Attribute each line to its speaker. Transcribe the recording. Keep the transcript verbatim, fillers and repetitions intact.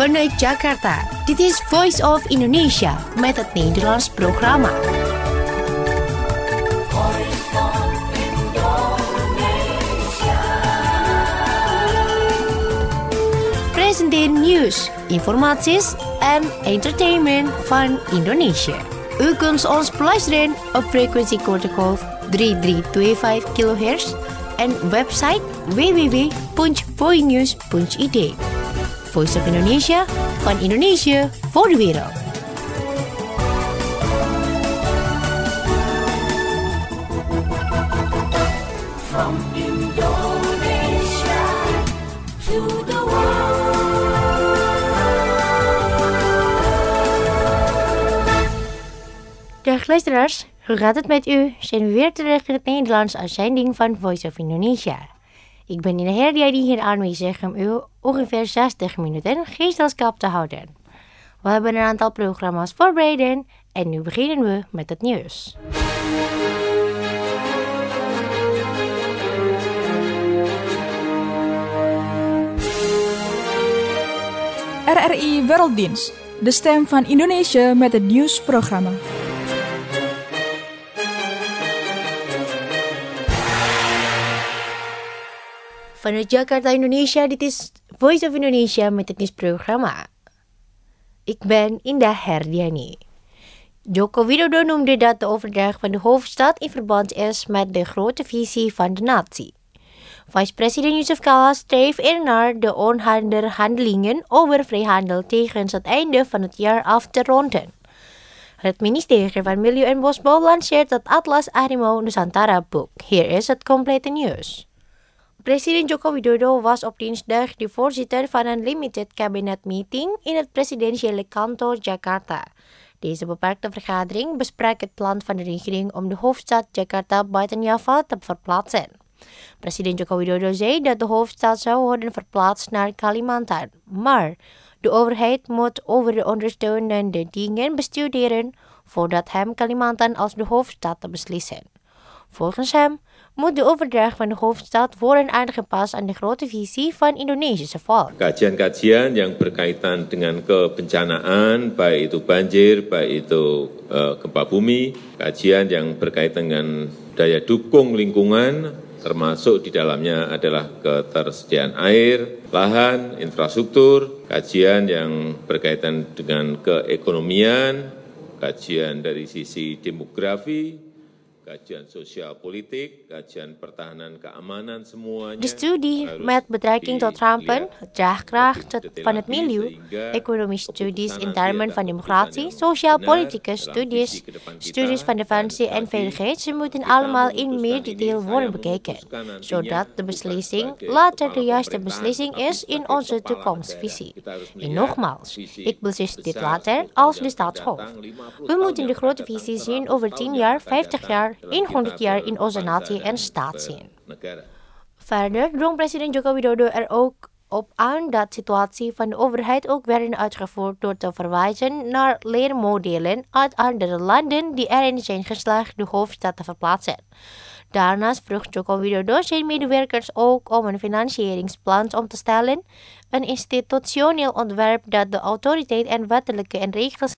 Speaker 1: Vanuit Jakarta, dit is Voice of Indonesia met het Nederlands programma. Presenteer nieuws, informaties en entertainment van Indonesië. U kunt ons beluisteren op frequentie kortgolf drie drie twee vijf kilohertz en website w w w punt voinews punt i d. Voice of Indonesia, van Indonesië voor de wereld.
Speaker 2: From Indonesia to the world.
Speaker 1: Dag luisteraars, hoe gaat het met u? Zijn we weer terug in het Nederlands uitzending van Voice of Indonesia. Ik ben in de Herdiadi hier aanwezig om u ongeveer zestig minuten gezelschap te houden. We hebben een aantal programma's voorbereid en nu beginnen we met het nieuws.
Speaker 3: R R I Werelddienst, de stem van Indonesië met het nieuwsprogramma.
Speaker 1: Vanuit Jakarta, Indonesia, dit is Voice of Indonesia met het nieuwsprogramma. Ik ben Indah Herdiani. Joko Widodo noemde dat de overdracht van de hoofdstad in verband is met de grote visie van de natie. Vice-president Yusuf Kala streeft ernaar de onderhandelingen over vrijhandel tegen het einde van het jaar af te ronden. Het ministerie van Milieu en Bosbouw lanceert het Atlas Harimau Nusantara boek. Hier is het complete nieuws. Presiden Joko Widodo was op dinsdag de voorzitter van een limited cabinet meeting in het presidentiële kantoor Jakarta. Deze beperkte vergadering besprak het plan van de regering om de hoofdstad Jakarta buiten Java te verplaatsen. Presiden Joko Widodo zei dat de hoofdstad zou worden verplaatst naar Kalimantan, maar de overheid moet over de ondersteunende dingen bestuderen voordat hem Kalimantan als de hoofdstad te beslissen. Volgens hem moet de overdracht van de hoofdstad worden aangepast aan de grote visie van Indonesische volk.
Speaker 4: Kajian-kajian yang berkaitan dengan kebencanaan, baik itu banjir, baik itu uh, gempa bumi, kajian yang berkaitan dengan daya dukung lingkungan, termasuk di dalamnya adalah ketersediaan air, lahan, infrastruktur, kajian yang berkaitan dengan keekonomian, kajian dari sisi demografi, kajian sosial politik, kajian pertahanan keamanan, semuanya.
Speaker 1: De studie met betrekking tot rampen, draagkracht van het milieu, economische studies in termen van democratie, sociaal-politieke studies, studies van defensie en veiligheid, ze moeten allemaal in meer detail worden bekeken, zodat de beslissing later de juiste beslissing is in onze toekomstvisie. En nogmaals, ik beslis dit later als de staatshoofd. We moeten de grote visie zien over tien jaar, vijftig jaar, honderd jaar in onze natie en staat zien. Verder drong president Joko Widodo er ook op aan dat de situatie van de overheid ook werden uitgevoerd door te verwijzen naar leermodellen uit andere landen die erin zijn geslaagd de hoofdstad te verplaatsen. Daarnaast vroeg Joko Widodo zijn medewerkers ook om een financieringsplan om te stellen, een institutioneel ontwerp dat de autoriteit en wettelijke en regels